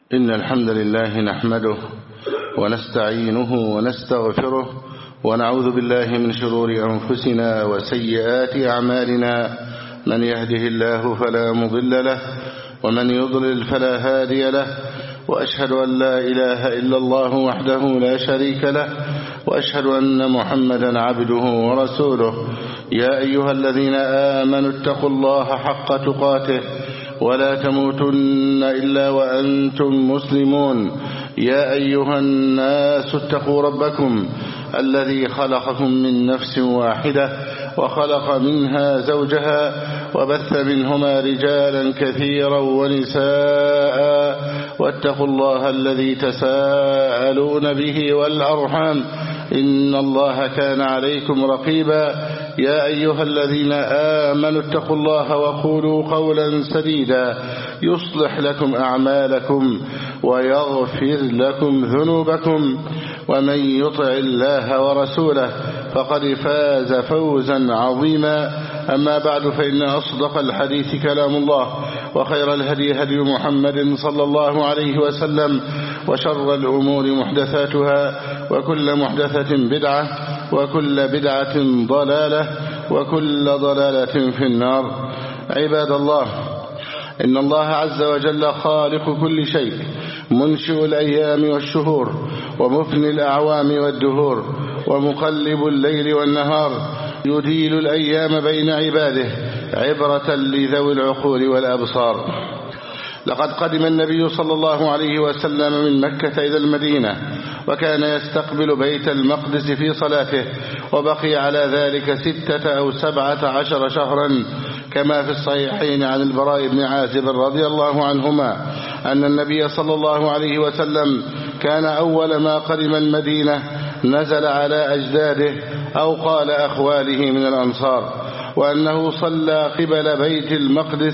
إن الحمد لله نحمده ونستعينه ونستغفره ونعوذ بالله من شرور أنفسنا وسيئات أعمالنا. من يهده الله فلا مضل له ومن يضلل فلا هادي له، وأشهد أن لا إله إلا الله وحده لا شريك له، وأشهد أن محمدا عبده ورسوله. يا أيها الذين آمنوا اتقوا الله حق تقاته ولا تموتن إلا وأنتم مسلمون. يا أيها الناس اتقوا ربكم الذي خلقكم من نفس واحدة وخلق منها زوجها وبث منهما رجالا كثيرا ونساء، واتقوا الله الذي تساءلون به والأرحام إن الله كان عليكم رقيبا. يا أيها الذين آمنوا اتقوا الله وقولوا قولا سديدا يصلح لكم أعمالكم ويغفر لكم ذنوبكم، ومن يطع الله ورسوله فقد فاز فوزا عظيما. أما بعد، فإن أصدق الحديث كلام الله، وخير الهدي هدي محمد صلى الله عليه وسلم، وشر الأمور محدثاتها، وكل محدثة بدعة، وكل بدعة ضلالة، وكل ضلالة في النار. عباد الله، إن الله عز وجل خالق كل شيء، منشئ الأيام والشهور، ومفني الأعوام والدهور، ومقلب الليل والنهار، يديل الأيام بين عباده عبرة لذوي العقول والأبصار. لقد قدم النبي صلى الله عليه وسلم من مكة إلى المدينة، وكان يستقبل بيت المقدس في صلاته، وبقي على ذلك 6 أو 17 شهرا، كما في الصحيحين عن البراء بن عازب رضي الله عنهما أن النبي صلى الله عليه وسلم كان أول ما قدم المدينة نزل على أجداده أو قال أخواله من الأنصار، وأنه صلى قبل بيت المقدس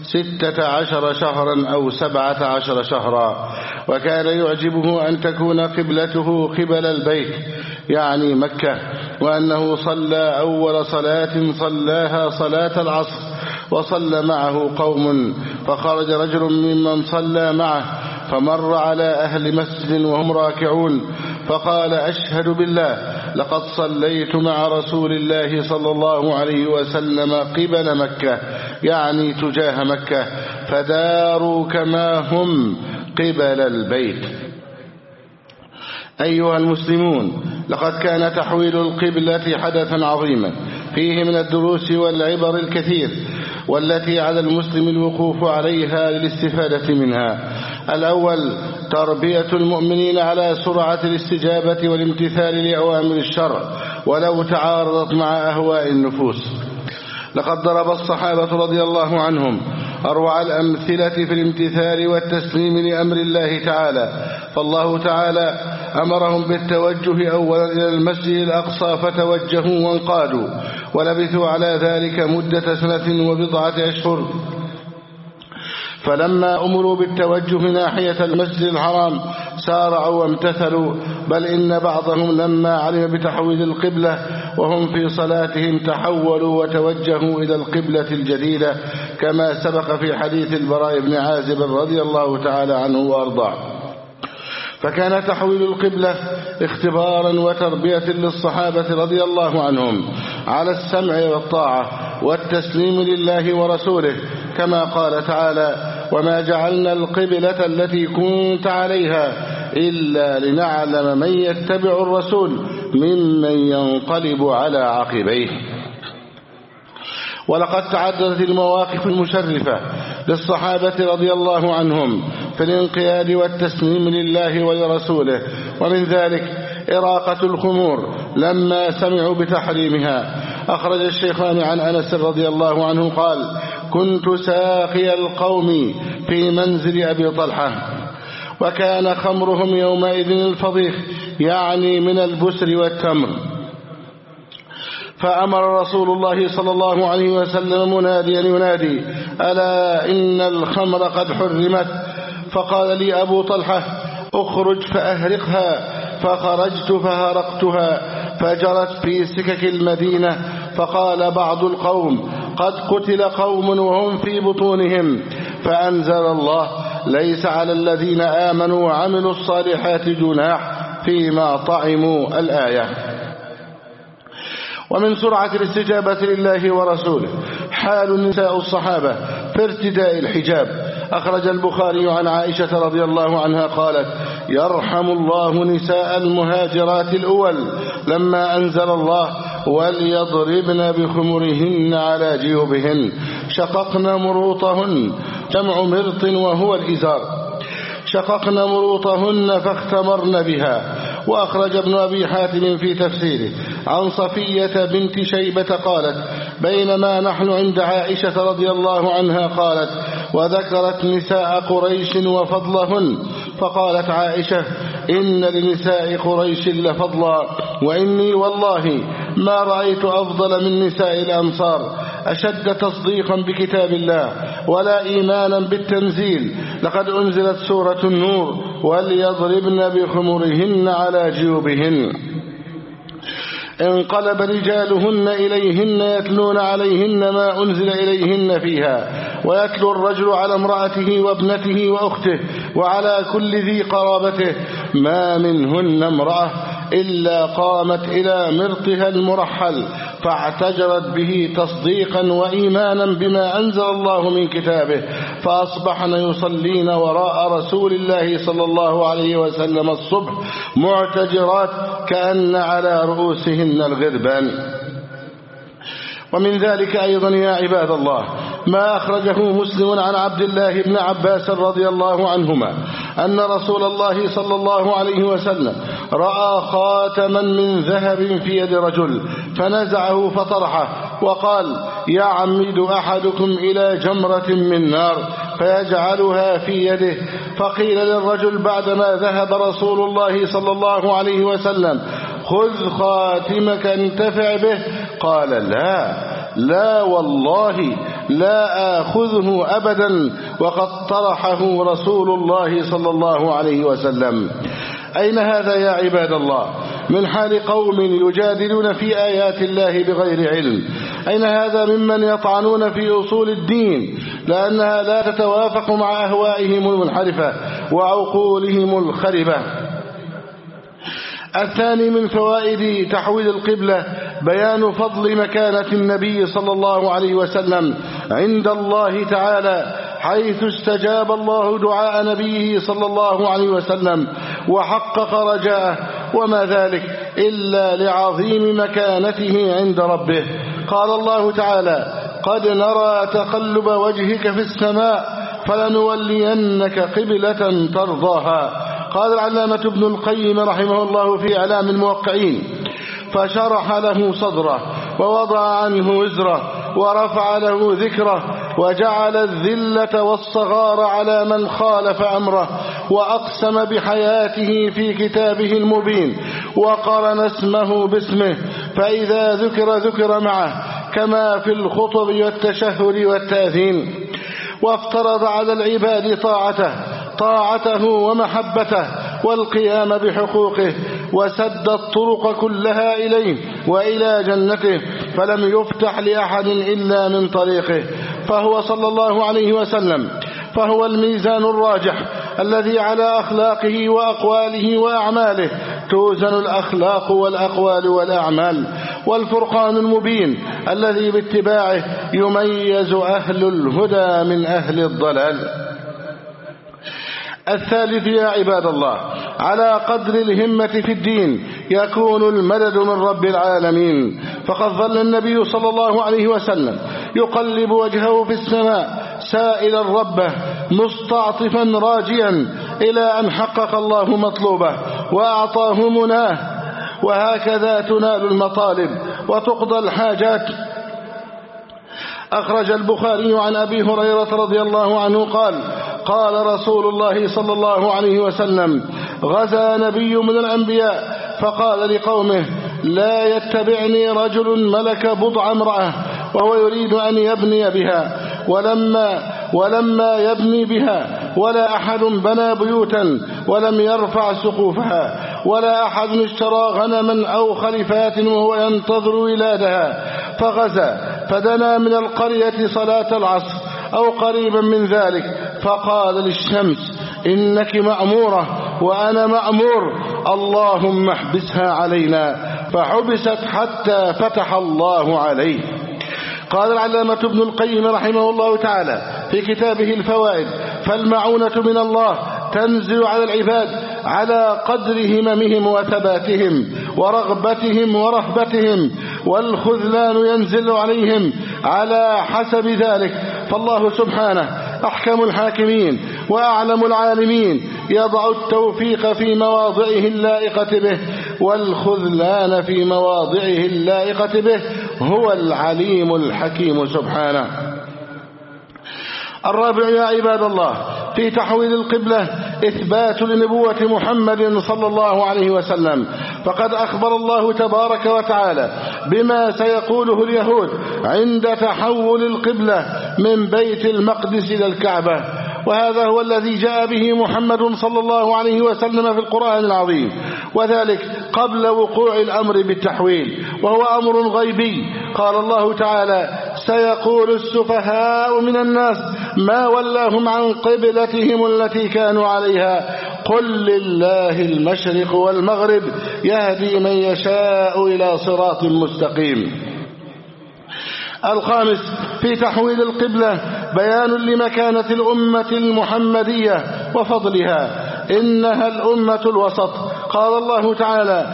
16 شهرا أو 17 شهرا، وكان يعجبه أن تكون قبلته قبل البيت يعني مكة، وأنه صلى أول صلاة صلاها صلاة العصر، وصلى معه قوم، فخرج رجل ممن صلى معه فمر على أهل مسجد وهم راكعون، فقال: أشهد بالله لقد صليت مع رسول الله صلى الله عليه وسلم قبل مكة، يعني تجاه مكة، فداروا كما هم قبل البيت. أيها المسلمون، لقد كان تحويل القبلة حدثا عظيما فيه من الدروس والعبر الكثير، والتي على المسلم الوقوف عليها للاستفادة منها. الأول: تربية المؤمنين على سرعة الاستجابة والامتثال لأوامر الشرع ولو تعارضت مع أهواء النفوس. لقد ضرب الصحابة رضي الله عنهم أروع الأمثلة في الامتثال والتسليم لأمر الله تعالى، فالله تعالى أمرهم بالتوجه أولا إلى المسجد الأقصى فتوجهوا وانقادوا، ولبثوا على ذلك مدة 1 أشهر. فلما أمروا بالتوجه ناحية المسجد الحرام سارعوا وامتثلوا، بل إن بعضهم لما علم بتحويل القبلة وهم في صلاتهم تحولوا وتوجهوا إلى القبلة الجديدة، كما سبق في حديث البراء بن عازب رضي الله تعالى عنه وأرضاه. فكان تحويل القبلة اختبارا وتربية للصحابة رضي الله عنهم على السمع والطاعة والتسليم لله ورسوله، كما قال تعالى: وما جعلنا القبلة التي كنت عليها إلا لنعلم من يتبع الرسول ممن ينقلب على عقبيه. ولقد تعددت المواقف المشرفة للصحابة رضي الله عنهم في الانقياد والتسليم لله ولرسوله، ومن ذلك إراقة الخمور لما سمعوا بتحريمها. أخرج الشيخان عن أنس رضي الله عنه قال: كنت ساقي القوم في منزل أبي طلحة، وكان خمرهم يومئذ الفضيخ، يعني من البسر والتمر. فأمر رسول الله صلى الله عليه وسلم مناديا ينادي: ألا إن الخمر قد حرمت. فقال لي أبو طلحة: أخرج فأهرقها. فخرجت فهرقتها فجرت في سكك المدينة. فقال بعض القوم: قد قتل قوم وهم في بطونهم. فأنزل الله: ليس على الذين آمنوا وعملوا الصالحات جناح فيما طعموا الآية. ومن سرعة الاستجابة لله ورسوله حال نساء الصحابة في ارتداء الحجاب. أخرج البخاري عن عائشة رضي الله عنها قالت: يرحم الله نساء المهاجرات الأول لما أنزل الله وليضربن بخمرهن على جيوبهن شققن مروطهن، جمع مرط وهو الإزار، شققن مروطهن فاختمرن بها. وأخرج ابن أبي حاتم في تفسيره عن صفية بنت شيبة قالت: بينما نحن عند عائشة رضي الله عنها قالت: وذكرت نساء قريش وفضلهن، فقالت عائشة: إن لنساء قريش لفضلا، وإني والله ما رأيت أفضل من نساء الأنصار أشد تصديقا بكتاب الله ولا إيمانا بالتنزيل. لقد أنزلت سورة النور وليضربن بخمرهن على جيوبهن. انقلب رجالهن إليهن يتلون عليهن ما أنزل إليهن فيها، ويتلو الرجل على امرأته وابنته وأخته وعلى كل ذي قرابته، ما منهن امرأة إلا قامت إلى مرطها المرحل فاعتجرت به تصديقا وإيمانا بما أنزل الله من كتابه، فأصبحن يصلين وراء رسول الله صلى الله عليه وسلم الصبح معتجرات كأن على رؤوسهن الغربان. ومن ذلك أيضا يا عباد الله ما أخرجه مسلم عن عبد الله بن عباس رضي الله عنهما أن رسول الله صلى الله عليه وسلم رأى خاتما من ذهب في يد رجل فنزعه فطرحه وقال: يعمد أحدكم إلى جمرة من نار فيجعلها في يده. فقيل للرجل بعدما ذهب رسول الله صلى الله عليه وسلم: خذ خاتمك انتفع به. قال: لا والله لا آخذه أبدا، وقد طرحه رسول الله صلى الله عليه وسلم. أين هذا يا عباد الله من حال قوم يجادلون في آيات الله بغير علم؟ أين هذا ممن يطعنون في أصول الدين لأنها لا تتوافق مع أهوائهم المنحرفة وعقولهم الخربة؟ الثاني من فوائد تحويل القبلة بيان فضل مكانة النبي صلى الله عليه وسلم عند الله تعالى، حيث استجاب الله دعاء نبيه صلى الله عليه وسلم وحقق رجاءه، وما ذلك إلا لعظيم مكانته عند ربه. قال الله تعالى: قد نرى تقلب وجهك في السماء فلنولينك قبلة ترضاها. قال العلامة ابن القيم رحمه الله في إعلام الموقعين: فشرح له صدره ووضع عنه وزره ورفع له ذكره وجعل الذلة والصغار على من خالف أمره، وأقسم بحياته في كتابه المبين، وقرن اسمه باسمه، فإذا ذكر معه كما في الخطب والتشهد والتأذين. وافترض على العباد طاعته ومحبته والقيام بحقوقه، وسد الطرق كلها إليه وإلى جنته، فلم يفتح لأحد إلا من طريقه. فهو صلى الله عليه وسلم فهو الميزان الراجح الذي على أخلاقه وأقواله وأعماله توزن الأخلاق والأقوال والأعمال، والفرقان المبين الذي باتباعه يميز أهل الهدى من أهل الضلال. الثالث يا عباد الله على قدر الهمة في الدين يكون المدد من رب العالمين، فقد ظل النبي صلى الله عليه وسلم يقلب وجهه في السماء سائلا ربه مستعطفا راجيا إلى أن حقق الله مطلوبه وأعطاه مناه. وهكذا تنال المطالب وتقضى الحاجات. أخرج البخاري عن أبي هريرة رضي الله عنه قال: قال رسول الله صلى الله عليه وسلم: غزا نبي من الأنبياء فقال لقومه: لا يتبعني رجل ملك بضع امرأة وهو يريد أن يبني بها، ولما يبني بها ولا أحد بنى بيوتا ولم يرفع سقوفها، ولا أحد اشترى غنما أو خلفات وهو ينتظر ولادها. فغزا فدنا من القرية صلاة العصر أو قريبا من ذلك، فقال للشمس إنك مأمورة وأنا مأمور، اللهم احبسها علينا، فحبست حتى فتح الله عليه. قال العلامة ابن القيم رحمه الله تعالى في كتابه الفوائد: فالمعونة من الله تنزل على العباد على قدر هممهم وثباتهم ورغبتهم ورهبتهم، والخذلان ينزل عليهم على حسب ذلك. فالله سبحانه أحكم الحاكمين وأعلم العالمين، يضع التوفيق في مواضعه اللائقة به والخذلان في مواضعه اللائقة به، هو العليم الحكيم سبحانه. الرابع يا عباد الله في تحويل القبلة إثبات لنبوة محمد صلى الله عليه وسلم، فقد أخبر الله تبارك وتعالى بما سيقوله اليهود عند تحول القبلة من بيت المقدس إلى الكعبة، وهذا هو الذي جاء به محمد صلى الله عليه وسلم في القرآن العظيم، وذلك قبل وقوع الأمر بالتحويل، وهو أمر غيبي. قال الله تعالى: سيقول السفهاء من الناس ما ولاهم عن قبلتهم التي كانوا عليها، قل لله المشرق والمغرب يهدي من يشاء إلى صراط مستقيم. الخامس في تحويل القبلة بيان لمكانة الأمة المحمدية وفضلها، إنها الأمة الوسط. قال الله تعالى: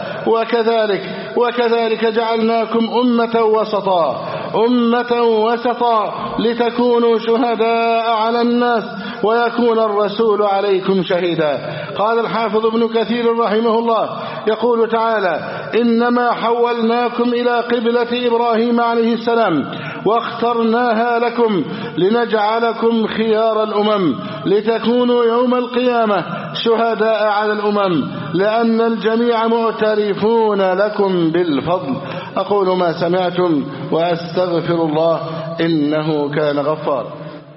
وكذلك جعلناكم أمة وسطا لتكونوا شهداء على الناس ويكون الرسول عليكم شهيدا. قال الحافظ ابن كثير رحمه الله يقول تعالى: إنما حولناكم إلى قبلة إبراهيم عليه السلام واخترناها لكم لنجعلكم خيار الأمم لتكونوا يوم القيامة شهداء على الأمم لأن الجميع معترفون لكم بالفضل. أقول ما سمعتم وأستغفر الله إنه كان غفارا.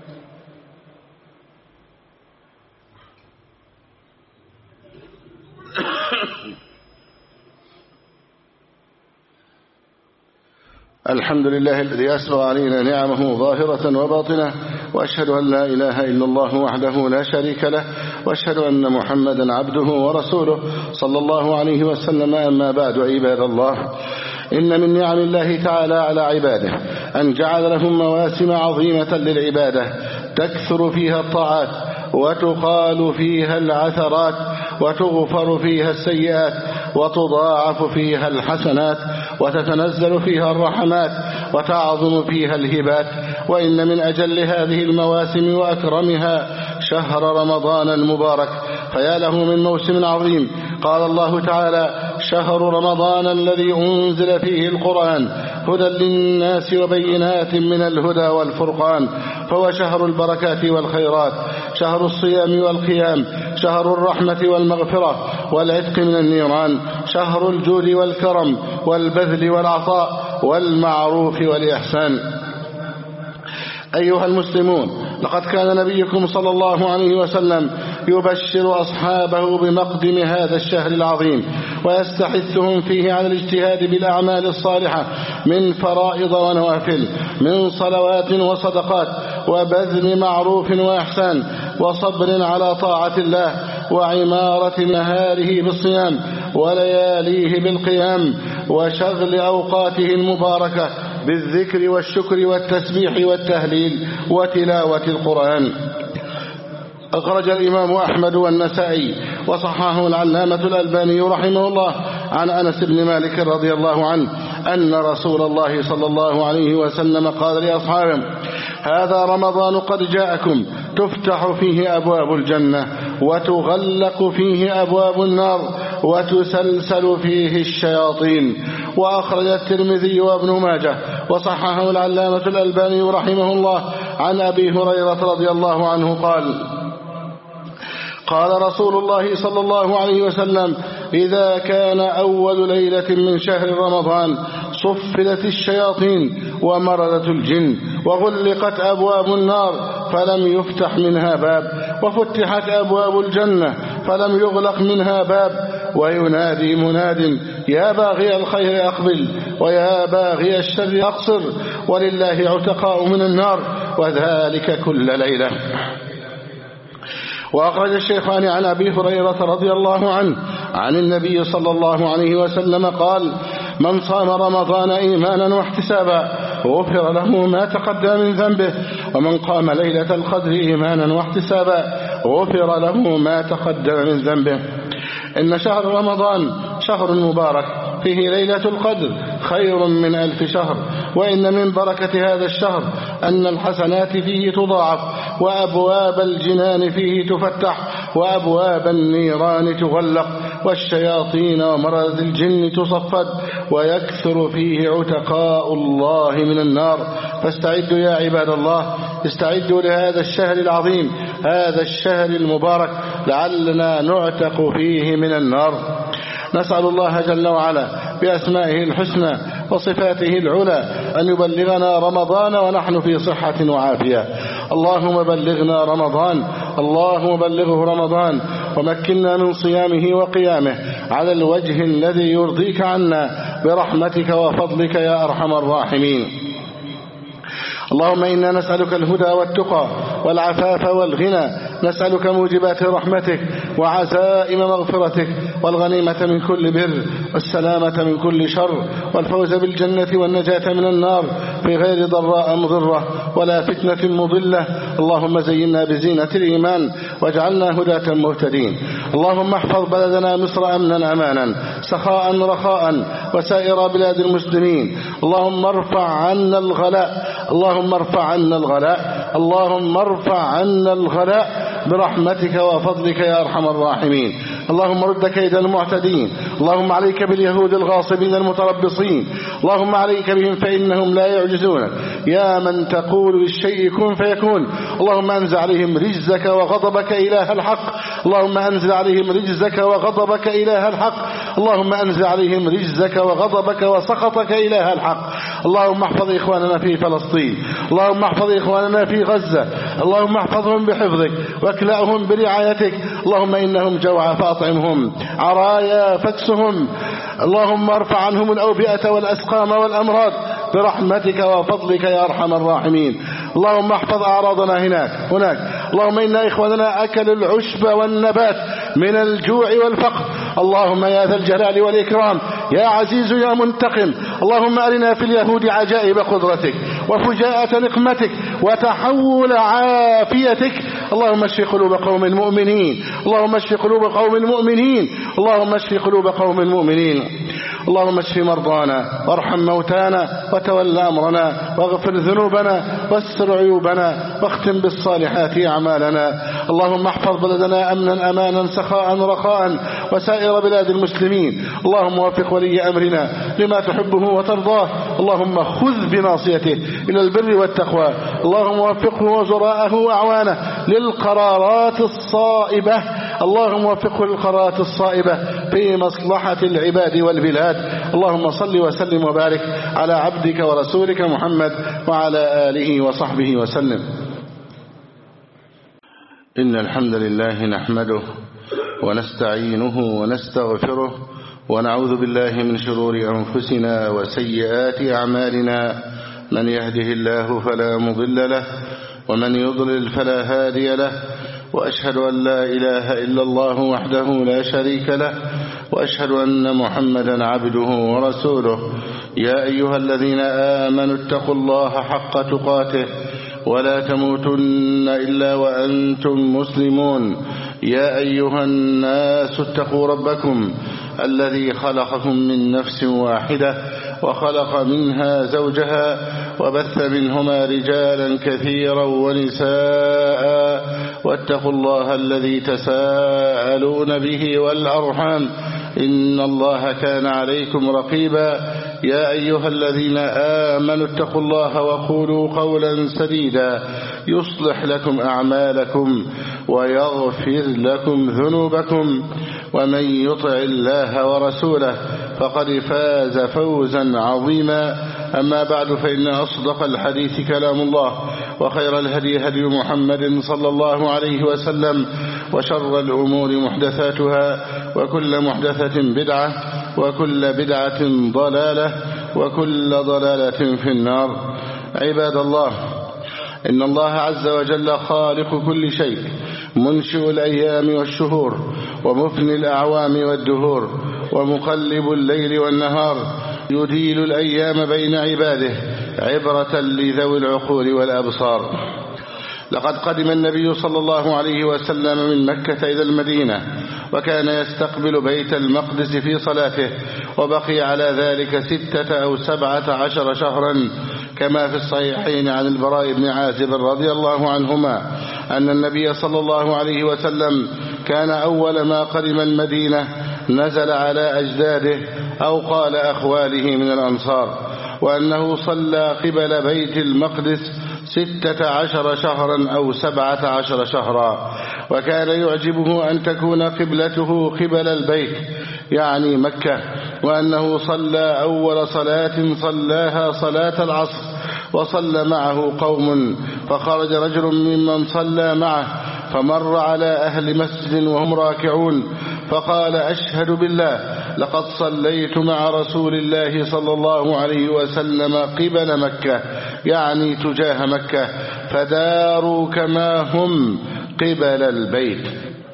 الحمد لله الذي أسرى علينا نعمه ظاهرة وباطنة، وأشهد أن لا إله إلا الله وحده لا شريك له، وأشهد أن محمدا عبده ورسوله صلى الله عليه وسلم. أما بعد، عباد الله، إن من نعم الله تعالى على عباده أن جعل لهم مواسم عظيمة للعبادة تكثر فيها الطاعات وتقال فيها العثرات وتغفر فيها السيئات وتضاعف فيها الحسنات وتتنزل فيها الرحمات وتعظم فيها الهبات. وإن من أجل هذه المواسم وأكرمها شهر رمضان المبارك، فيا له من موسم عظيم. قال الله تعالى: شهر رمضان الذي أنزل فيه القرآن هدى للناس وبينات من الهدى والفرقان، فهو شهر البركات والخيرات، شهر الصيام والقيام، شهر الرحمة والمغفرة والعتق من النيران، شهر الجود والكرم والبذل والعطاء والمعروف والإحسان. أيها المسلمون، لقد كان نبيكم صلى الله عليه وسلم يبشر أصحابه بمقدم هذا الشهر العظيم ويستحثهم فيه على الاجتهاد بالأعمال الصالحة من فرائض ونوافل، من صلوات وصدقات وبذل معروف وإحسان وصبر على طاعة الله وعمارة نهاره بالصيام ولياليه بالقيام وشغل أوقاته المباركة بالذكر والشكر والتسبيح والتهليل وتلاوة القرآن. أخرج الإمام أحمد والنسائي وصححه العلامة الألباني رحمه الله عن أنس بن مالك رضي الله عنه أن رسول الله صلى الله عليه وسلم قال لأصحابه: هذا رمضان قد جاءكم تفتح فيه أبواب الجنة وتغلق فيه أبواب النار وتسلسل فيه الشياطين. وأخرج الترمذي وابن ماجه وصححه العلامة الألباني رحمه الله عن أبي هريرة رضي الله عنه قال رسول الله صلى الله عليه وسلم: إذا كان أول ليلة من شهر رمضان صفلت الشياطين ومردت الجن وغلقت أبواب النار فلم يفتح منها باب، وفتحت أبواب الجنة فلم يغلق منها باب، وينادي مناد: يا باغي الخير أقبل ويا باغي الشر أقصر، ولله عتقاء من النار وذلك كل ليلة. وأخرج الشيخان عن أبي هريرة رضي الله عنه عن النبي صلى الله عليه وسلم قال: من صام رمضان إيمانا واحتسابا غفر له ما تقدم من ذنبه، ومن قام ليلة القدر إيمانا واحتسابا غفر له ما تقدم من ذنبه. إن شهر رمضان شهر مبارك فيه ليلة القدر خير من 1000 شهر، وإن من بركة هذا الشهر أن الحسنات فيه تضاعف، وأبواب الجنان فيه تفتح، وأبواب النيران تغلق، والشياطين ومرض الجن تصفد، ويكثر فيه عتقاء الله من النار. فاستعدوا يا عباد الله، استعدوا لهذا الشهر العظيم، هذا الشهر المبارك، لعلنا نعتق فيه من النار. نسأل الله جل وعلا بأسمائه الحسنى وصفاته العلى أن يبلغنا رمضان ونحن في صحة وعافية. اللهم بلغنا رمضان، اللهم بلغه رمضان، ومكننا من صيامه وقيامه على الوجه الذي يرضيك عنا برحمتك وفضلك يا أرحم الراحمين. اللهم إنا نسألك الهدى والتقى والعفاف والغنى، نسألك موجبات رحمتك وعزائم مغفرتك، والغنيمة من كل بر، والسلامة من كل شر، والفوز بالجنة والنجاة من النار في غير ضراء مضرة ولا فتنة مضلة. اللهم زينا بزينة الإيمان واجعلنا هداة مهتدين. اللهم احفظ بلدنا مصر أمنا أمانا سخاء رخاء وسائر بلاد المسلمين. اللهم ارفع عنا الغلاء، اللهم ارفع عنا الغلاء، اللهم ارفع عنا الغلاء برحمتك وفضلك يا أرحم الراحمين. اللهم رد كيد المعتدين، اللهم عليك باليهود الغاصبين المتربصين، اللهم عليك بهم فإنهم لا يعجزونك، يا من تقول للشيء كن فيكون. اللهم أنزل عليهم رجزك وغضبك إله الحق، اللهم أنزل عليهم رجزك وغضبك إله الحق، اللهم أنزل عليهم رجزك وغضبك وسخطك إله الحق. اللهم احفظ إخواننا في فلسطين، اللهم احفظ إخواننا في غزة، اللهم احفظهم بحفظك واكلأهم برعايتك. اللهم إنهم جوعى فأطعمهم، عرايا فاكسهم. اللهم ارفع عنهم الأوبئة والأسقام والأمراض برحمتك وفضلك يا أرحم الراحمين. اللهم احفظ أعراضنا هناك. اللهم إن إخواننا أكلوا العشب والنبات من الجوع والفقر. اللهم يا ذا الجلال والإكرام، يا عزيز يا منتقم، اللهم أرنا في اليهود عجائب قدرتك وفجاءة نقمتك وتحول عافيتك. اللهم اشف قلوب قوم المؤمنين، اللهم اشف قلوب قوم المؤمنين، اللهم اشف قلوب قوم المؤمنين. اللهم اشف مرضانا وارحم موتانا وتول أمرنا واغفر ذنوبنا واستر عيوبنا واختم بالصالحات أعمالنا. اللهم احفظ بلدنا أمنا أمانا سخاء رخاء وسائر بلاد المسلمين. اللهم وفق ولي أمرنا لما تحبه وترضاه، اللهم خذ بناصيته إلى البر والتقوى، اللهم وفقه وزراءه وأعوانه للقرارات الصائبة، اللهم وفقه للقرارات الصائبة في مصلحة العباد والبلاد. اللهم صل وسلم وبارك على عبدك ورسولك محمد وعلى آله وصحبه وسلم. إن الحمد لله نحمده ونستعينه ونستغفره ونعوذ بالله من شرور أنفسنا وسيئات أعمالنا، من يهده الله فلا مضل له ومن يضلل فلا هادي له، وأشهد أن لا إله إلا الله وحده لا شريك له، وأشهد أن محمدا عبده ورسوله. يا أيها الذين آمنوا اتقوا الله حق تقاته ولا تموتن إلا وأنتم مسلمون. يا أيها الناس اتقوا ربكم الذي خلقكم من نفس واحدة وخلق منها زوجها وبث منهما رجالا كثيرا ونساء، واتقوا الله الذي تساءلون به والأرحام إن الله كان عليكم رقيبا. يا أيها الذين آمنوا اتقوا الله وقولوا قولا سديدا يصلح لكم أعمالكم ويغفر لكم ذنوبكم، ومن يطع الله ورسوله فقد فاز فوزا عظيما. أما بعد، فإن أصدق الحديث كلام الله، وخير الهدي هدي محمد صلى الله عليه وسلم، وشر الأمور محدثاتها، وكل محدثة بدعة، وكل بدعة ضلالة، وكل ضلالة في النار. عباد الله، إن الله عز وجل خالق كل شيء، منشئ الأيام والشهور، ومفني الأعوام والدهور، ومقلب الليل والنهار، يديل الأيام بين عباده عبرة لذوي العقول والأبصار. لقد قدم النبي صلى الله عليه وسلم من مكة إلى المدينة، وكان يستقبل بيت المقدس في صلاته، وبقي على ذلك 6 أو 17 شهرا، كما في الصحيحين عن البراء بن عازب رضي الله عنهما أن النبي صلى الله عليه وسلم كان أول ما قدم المدينة نزل على أجداده أو قال أخواله من الأنصار، وأنه صلى قبل بيت المقدس 16 شهرا أو 17 شهرا، وكان يعجبه أن تكون قبلته قبل البيت يعني مكة، وأنه صلى أول صلاة صلاها صلاة العصر، وصلى معه قوم، فخرج رجل ممن صلى معه فمر على أهل مسجد وهم راكعون، فقال: أشهد بالله لقد صليت مع رسول الله صلى الله عليه وسلم قبل مكة، يعني تجاه مكة، فداروا كما هم قبل البيت.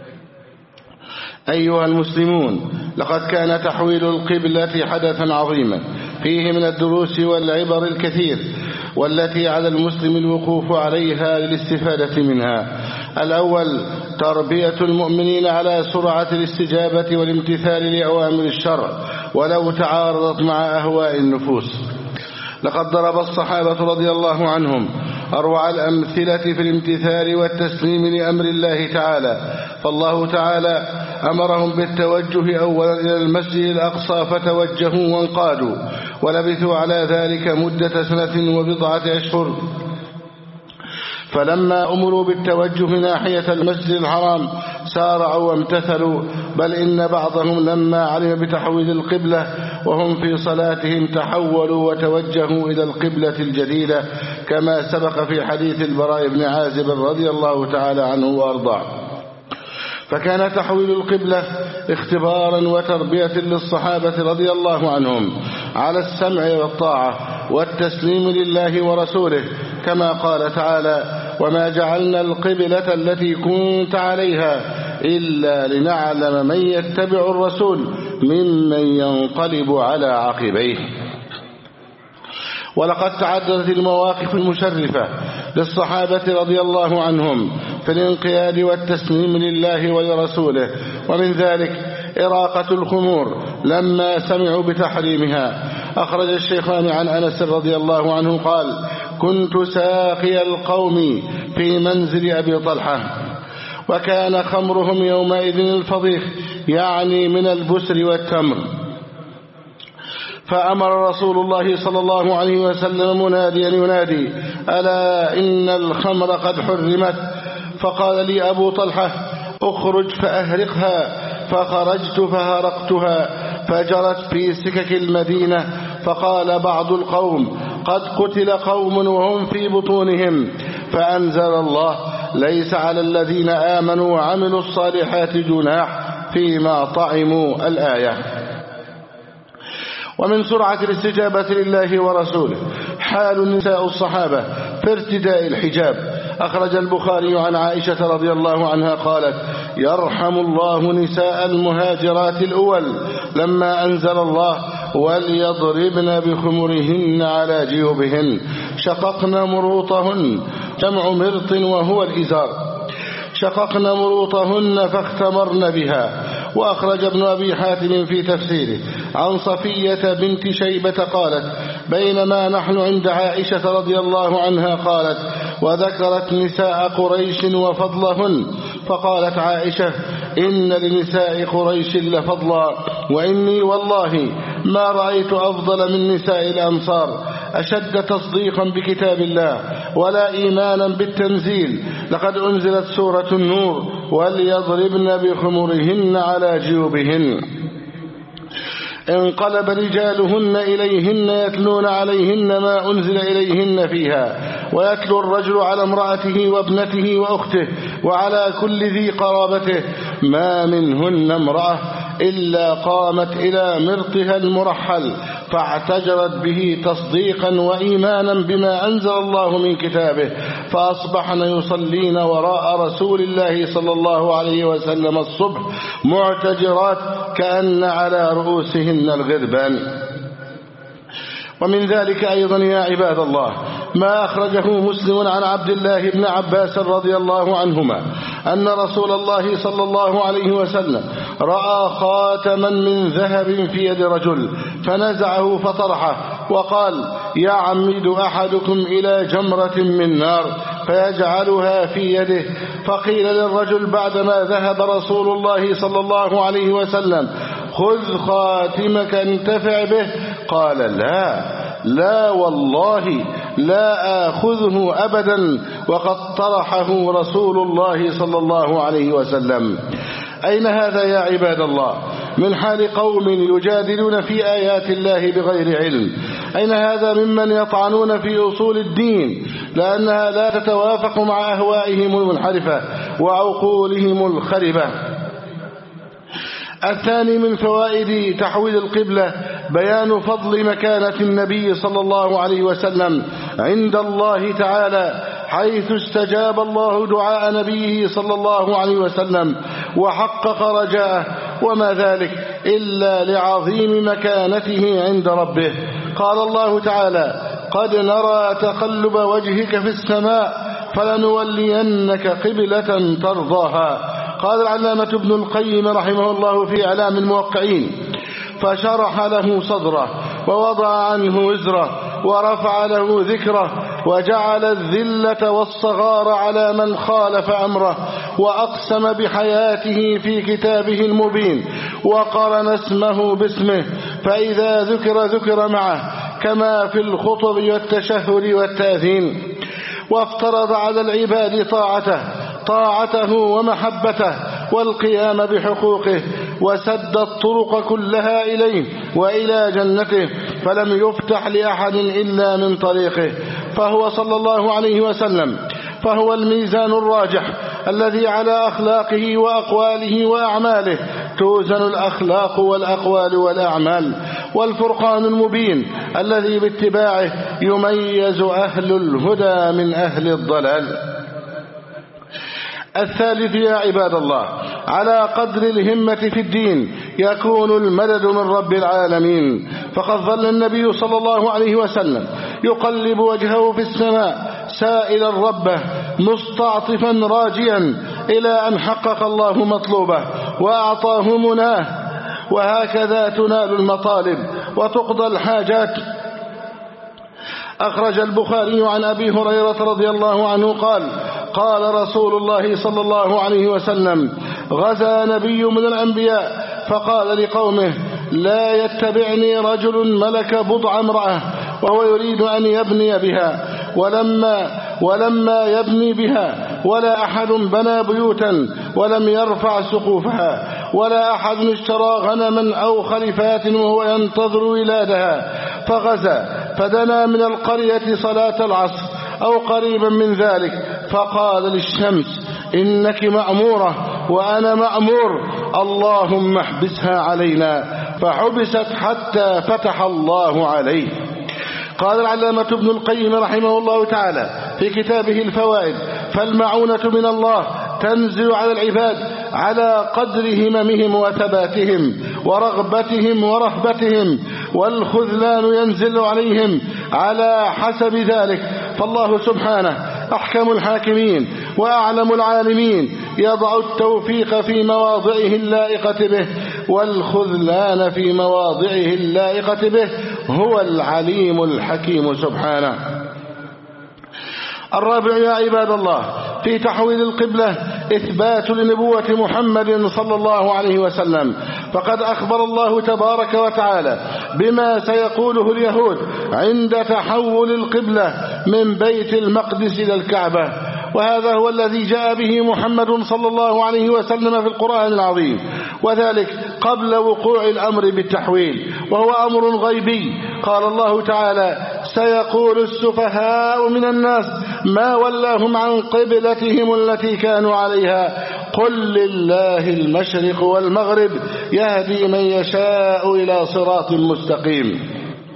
أيها المسلمون، لقد كان تحويل القبلة حدثا عظيما فيه من الدروس والعبر الكثير، والتي على المسلم الوقوف عليها للاستفادة منها. الأول: تربية المؤمنين على سرعة الاستجابة والامتثال لأوامر الشرع ولو تعارضت مع أهواء النفوس. لقد ضرب الصحابة رضي الله عنهم أروع الأمثلة في الامتثال والتسليم لأمر الله تعالى، فالله تعالى أمرهم بالتوجه أولا إلى المسجد الأقصى فتوجهوا وانقادوا، ولبثوا على ذلك مدة 1 و9 أشهر. فلما أمروا بالتوجه ناحية المسجد الحرام سارعوا وامتثلوا، بل إن بعضهم لما علم بتحويل القبلة وهم في صلاتهم تحولوا وتوجهوا إلى القبلة الجديدة، كما سبق في حديث البراء بن عازب رضي الله تعالى عنه وأرضاه. فكان تحويل القبلة اختبارا وتربية للصحابة رضي الله عنهم على السمع والطاعة والتسليم لله ورسوله، كما قال تعالى: وما جعلنا القبلة التي كنت عليها إلا لنعلم من يتبع الرسول ممن ينقلب على عقبيه. ولقد تعددت المواقف المشرفة للصحابة رضي الله عنهم في الانقياد والتسليم لله ولرسوله، ومن ذلك إراقة الخمور لما سمعوا بتحريمها. أخرج الشيخان عن أنس رضي الله عنه قال: كنت ساقي القوم في منزل أبي طلحة، وكان خمرهم يومئذ الفضيخ، يعني من البسر والتمر. فأمر رسول الله صلى الله عليه وسلم مناديا ينادي: ألا إن الخمر قد حرمت. فقال لي أبو طلحة: أخرج فأهرقها. فخرجت فهرقتها فجرت في سكك المدينة. فقال بعض القوم: قد قتل قوم وهم في بطونهم. فأنزل الله: ليس على الذين آمنوا وعملوا الصالحات جناح فيما طعموا، الآية. ومن سرعة الاستجابة لله ورسوله حال نساء الصحابة في ارتداء الحجاب. أخرج البخاري عن عائشة رضي الله عنها قالت: يرحم الله نساء المهاجرات الأول لما أنزل الله: وليضربن بخمرهن على جيوبهن. شققن مروطهن، جمع مرط وهو الإزار، شققن مروطهن فاختمرن بها. وأخرج ابن أبي حاتم في تفسيره عن صفية بنت شيبة قالت: بينما نحن عند عائشة رضي الله عنها قالت: وذكرت نساء قريش وفضلهن، فقالت عائشة: إن لنساء قريش لفضلا، وإني والله ما رأيت أفضل من نساء الأنصار أشد تصديقا بكتاب الله ولا إيمانا بالتنزيل. لقد أنزلت سورة النور: وليضربن بخمرهن على جيوبهن. انقلب رجالهن إليهن يتلون عليهن ما أنزل إليهن فيها، ويتلو الرجل على امرأته وابنته وأخته وعلى كل ذي قرابته. ما منهن امرأة إلا قامت إلى مرطها المرحل فاعتجرت به تصديقا وإيمانا بما أنزل الله من كتابه، فأصبحن يصلين وراء رسول الله صلى الله عليه وسلم الصبح معتجرات كأن على رؤوسهن الغربان. ومن ذلك أيضا يا عباد الله ما أخرجه مسلم عن عبد الله بن عباس رضي الله عنهما أن رسول الله صلى الله عليه وسلم رأى خاتما من ذهب في يد رجل فنزعه فطرحه وقال: يعمد أحدكم إلى جمرة من نار فيجعلها في يده. فقيل للرجل بعدما ذهب رسول الله صلى الله عليه وسلم: خذ خاتمك انتفع به. قال: لا والله لا آخذه أبدا، وقد طرحه رسول الله صلى الله عليه وسلم. أين هذا يا عباد الله من حال قوم يجادلون في آيات الله بغير علم؟ أين هذا ممن يطعنون في أصول الدين لأنها لا تتوافق مع أهوائهم المنحرفة وعقولهم الخربة؟ الثاني من فوائد تحويل القبلة بيان فضل مكانة النبي صلى الله عليه وسلم عند الله تعالى، حيث استجاب الله دعاء نبيه صلى الله عليه وسلم وحقق رجاءه، وما ذلك إلا لعظيم مكانته عند ربه. قال الله تعالى: قد نرى تقلب وجهك في السماء فلنولينك قبلة ترضاها. قال العلامة ابن القيم رحمه الله في إعلام الموقعين: فشرح له صدره ووضع عنه وزره ورفع له ذكره وجعل الذلة والصغار على من خالف أمره، وأقسم بحياته في كتابه المبين، وقرن اسمه باسمه، فإذا ذكر معه كما في الخطب والتشهد والتأذين. وافترض على العباد طاعته ومحبته والقيام بحقوقه، وسد الطرق كلها إليه وإلى جنته، فلم يفتح لأحد إلا من طريقه. فهو صلى الله عليه وسلم فهو الميزان الراجح الذي على أخلاقه وأقواله وأعماله توزن الأخلاق والأقوال والأعمال، والفرقان المبين الذي باتباعه يميز أهل الهدى من أهل الضلال. الثالث يا عباد الله على قدر الهمة في الدين يكون المدد من رب العالمين، فقد ظل النبي صلى الله عليه وسلم يقلب وجهه في السماء سائلا ربه مستعطفا راجيا إلى أن حقق الله مطلوبه وأعطاه مناه. وهكذا تنال المطالب وتقضى الحاجات. أخرج البخاري عن أبي هريرة رضي الله عنه قال: قال رسول الله صلى الله عليه وسلم: غزا نبي من الأنبياء فقال لقومه: لا يتبعني رجل ملك بضع امرأة وهو يريد أن يبني بها، ولما يبني بها ولا أحد بنى بيوتا ولم يرفع سقوفها، ولا أحد اشترى غنما أو خلفات وهو ينتظر ولادها، فغزا فدنا من القرية صلاة العصر أو قريبا من ذلك، فقال للشمس: إنك مأمورة وأنا مأمور، اللهم احبسها علينا، فحبست حتى فتح الله عليه. قال العلامة ابن القيم رحمه الله تعالى في كتابه الفوائد: فالمعونة من الله تنزل على العباد على قدر هممهم وثباتهم ورغبتهم ورهبتهم، والخذلان ينزل عليهم على حسب ذلك. فالله سبحانه أحكم الحاكمين وأعلم العالمين، يضع التوفيق في مواضعه اللائقة به والخذلان في مواضعه اللائقة به، هو العليم الحكيم سبحانه. الرابع يا عباد الله في تحويل القبلة إثبات لنبوة محمد صلى الله عليه وسلم، فقد أخبر الله تبارك وتعالى بما سيقوله اليهود عند تحول القبلة من بيت المقدس إلى الكعبة، وهذا هو الذي جاء به محمد صلى الله عليه وسلم في القرآن العظيم، وذلك قبل وقوع الأمر بالتحويل، وهو أمر غيبي. قال الله تعالى: سيقول السفهاء من الناس ما ولاهم عن قبلتهم التي كانوا عليها، قل لله المشرق والمغرب يهدي من يشاء إلى صراط مستقيم.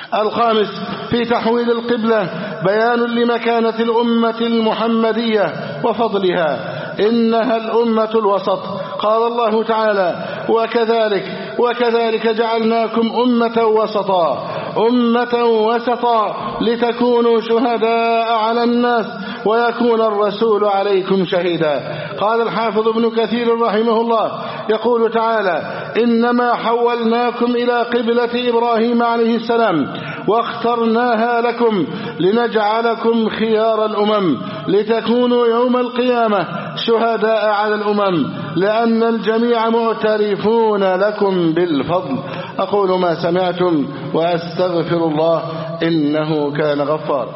الخامس في تحويل القبلة بيان لمكانة الأمة المحمدية وفضلها، إنها الأمة الوسط. قال الله تعالى: وكذلك جعلناكم أمة وسطا لتكونوا شهداء على الناس ويكون الرسول عليكم شهيدا. قال الحافظ ابن كثير رحمه الله يقول تعالى: إنما حولناكم إلى قبلة إبراهيم عليه السلام واخترناها لكم لنجعلكم خيار الأمم لتكونوا يوم القيامة شهداء على الأمم لأن الجميع معترفون لكم بالفضل. أقول ما سمعتم وأستغفر الله إنه كان غفارا.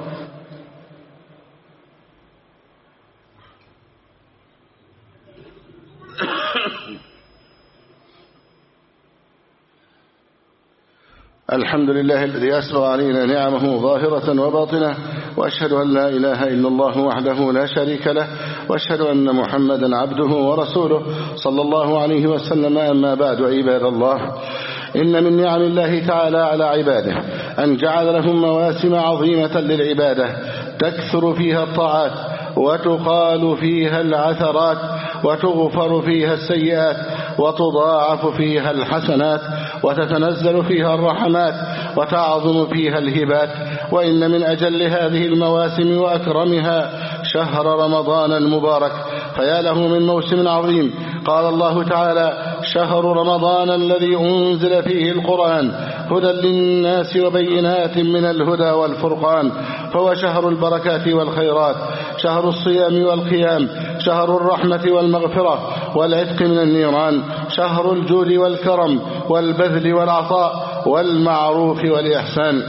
الحمد لله الذي أسبغ علينا نعمه ظاهرة وباطنة، وأشهد أن لا إله إلا الله وحده لا شريك له، وأشهد أن محمدا عبده ورسوله صلى الله عليه وسلم. أما بعد، عباد الله، إن من نعم الله تعالى على عباده أن جعل لهم مواسم عظيمة للعبادة تكثر فيها الطاعات وتقال فيها العثرات وتغفر فيها السيئات وتضاعف فيها الحسنات وتتنزل فيها الرحمات وتعظم فيها الهبات. وإن من أجل هذه المواسم وأكرمها شهر رمضان المبارك، فيا له من موسم عظيم. قال الله تعالى: شهر رمضان الذي أنزل فيه القرآن هدى للناس وبينات من الهدى والفرقان، فهو شهر البركات والخيرات، شهر الصيام والقيام، شهر الرحمة والمغفرة والعتق من النيران، شهر الجود والكرم والبذل والعطاء والمعروف والإحسان.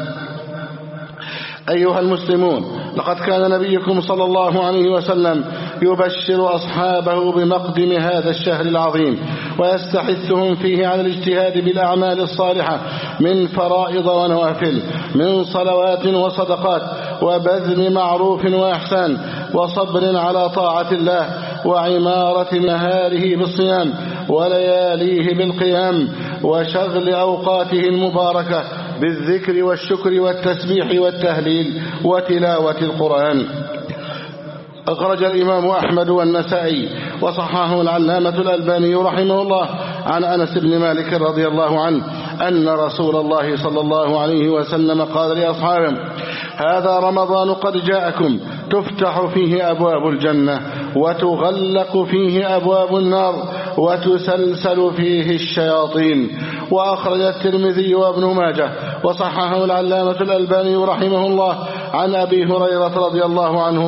أيها المسلمون، لقد كان نبيكم صلى الله عليه وسلم يبشر أصحابه بمقدم هذا الشهر العظيم ويستحثهم فيه على الاجتهاد بالأعمال الصالحة من فرائض ونوافل، من صلوات وصدقات وبذل معروف وإحسان وصبر على طاعة الله وعمارة نهاره بالصيام ولياليه بالقيام وشغل أوقاته المباركة بالذكر والشكر والتسبيح والتهليل وتلاوة القرآن. أخرج الإمام أحمد والنسائي وصححه العلامة الألباني رحمه الله عن أنس بن مالك رضي الله عنه أن رسول الله صلى الله عليه وسلم قال لأصحابه: هذا رمضان قد جاءكم تفتح فيه أبواب الجنة وتغلق فيه أبواب النار وتسلسل فيه الشياطين. وأخرج الترمذي وابن ماجه وصححه العلامة الألباني رحمه الله عن أبي هريرة رضي الله عنه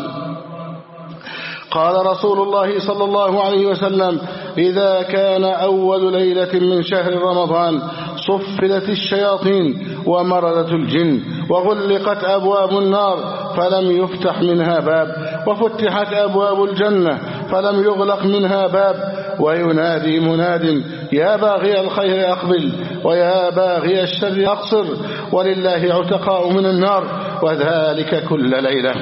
قال رسول الله صلى الله عليه وسلم: إذا كان أول ليلة من شهر رمضان صفلت الشياطين ومردت الجن وغلقت أبواب النار فلم يفتح منها باب وفتحت أبواب الجنة فلم يغلق منها باب وينادي مناد: يا باغي الخير أقبل ويا باغي الشر أقصر ولله عتقاء من النار وذلك كل ليلة.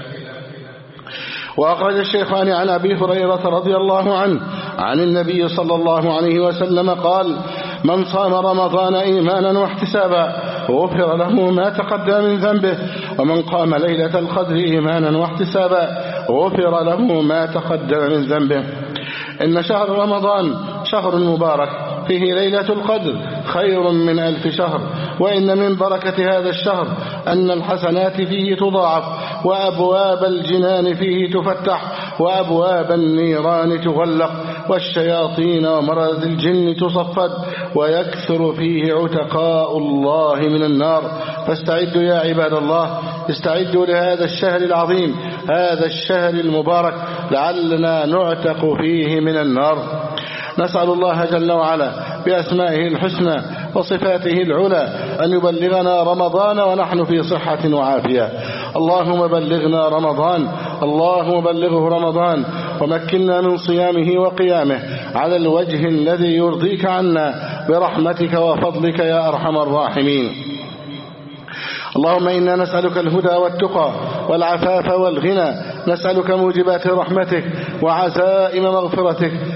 وأخرج الشيخان عن أبي هريرة رضي الله عنه عن النبي صلى الله عليه وسلم قال: من صام رمضان إيمانا واحتسابا غفر له ما تقدم من ذنبه، ومن قام ليلة القدر إيمانا واحتسابا غفر له ما تقدم من ذنبه. إن شهر رمضان شهر مبارك فيه ليلة القدر خير من 1000 شهر. وإن من بركة هذا الشهر أن الحسنات فيه تضاعف وأبواب الجنان فيه تفتح وأبواب النيران تغلق والشياطين ومرض الجن تصفد ويكثر فيه عتقاء الله من النار. فاستعدوا يا عباد الله، استعدوا لهذا الشهر العظيم، هذا الشهر المبارك، لعلنا نعتق فيه من النار. نسأل الله جل وعلا بأسمائه الحسنى وصفاته العلى أن يبلغنا رمضان ونحن في صحة وعافية. اللهم بلغنا رمضان، اللهم بلغه رمضان، ومكننا من صيامه وقيامه على الوجه الذي يرضيك عنا برحمتك وفضلك يا أرحم الراحمين. اللهم إنا نسألك الهدى والتقى والعفاف والغنى، نسألك موجبات رحمتك وعزائم مغفرتك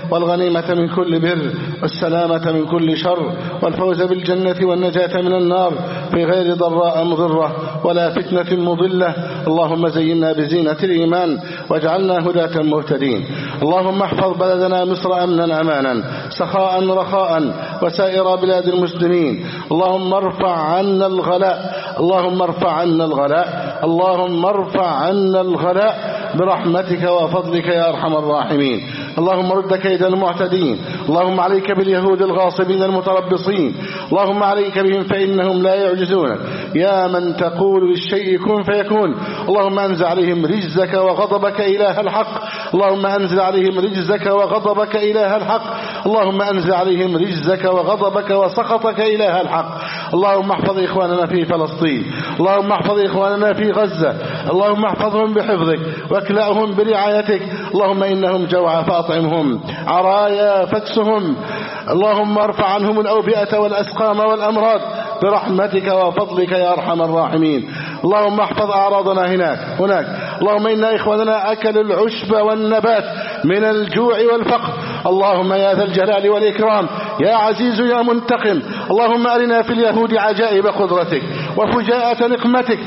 والغنيمة من كل بر والسلامة من كل شر والفوز بالجنة والنجاة من النار في غير ضراء مضرة ولا فتنة مضلة. اللهم زينا بزينة الإيمان واجعلنا هداة مهتدين. اللهم احفظ بلدنا مصر أمنا أمانا سخاء رخاء وسائر بلاد المسلمين. اللهم ارفع عنا الغلاء، اللهم ارفع عنا الغلاء، اللهم ارفع عنا الغلاء برحمتك وفضلك يا أرحم الراحمين. اللهم رد كيد المعتدين. اللهم عليك باليهود الغاصبين المتربصين. اللهم عليك بهم فإنهم لا يعجزونك يا من تقول للشيء كن فيكون. اللهم أنزل عليهم رجزك وغضبك إله الحق. اللهم أنزل عليهم رجزك وغضبك إله الحق. اللهم أنزل عليهم رجزك وغضبك وسخطك إله الحق. اللهم احفظ إخواننا في فلسطين. اللهم احفظ إخواننا في غزة. اللهم احفظهم بحفظك واكلأهم برعايتك. اللهم إنهم جوعى فأطعمهم، عرايا فاكسهم. اللهم ارفع عنهم الأوبئة والأسقام والأمراض برحمتك وفضلك يا أرحم الراحمين. اللهم احفظ أعراضنا هناك. اللهم إن إخواننا أكلوا العشب والنبات من الجوع والفقر. اللهم يا ذا الجلال والإكرام يا عزيز يا منتقم، اللهم أرنا في اليهود عجائب قدرتك وفجاءة نقمتك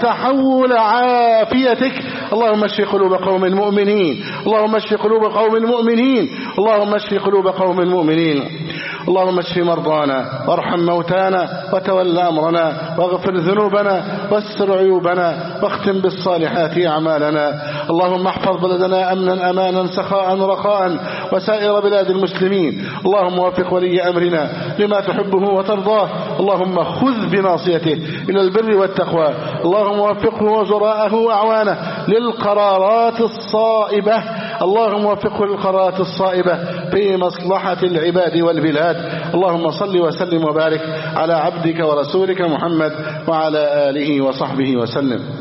وتحول عافيتك. اللهم اشف قلوب قوم المؤمنين، اللهم اشف قلوب قوم المؤمنين، اللهم اشف قلوب قوم المؤمنين. اللهم اشف مرضانا وارحم موتانا وتول أمرنا واغفر ذنوبنا واستر عيوبنا واختم بالصالحات أعمالنا. اللهم احفظ بلدنا أمنا أمانا سخاء رخاء وسائر بلاد المسلمين. اللهم وفق ولي أمرنا لما تحبه وترضاه. اللهم خذ بناصيته إلى البر والتقوى. اللهم وفقه وزراءه وأعوانه للقرارات الصائبة. اللهم وفقه للقرارات الصائبة في مصلحة العباد والبلاد. اللهم صل وسلم وبارك على عبدك ورسولك محمد وعلى آله وصحبه وسلم.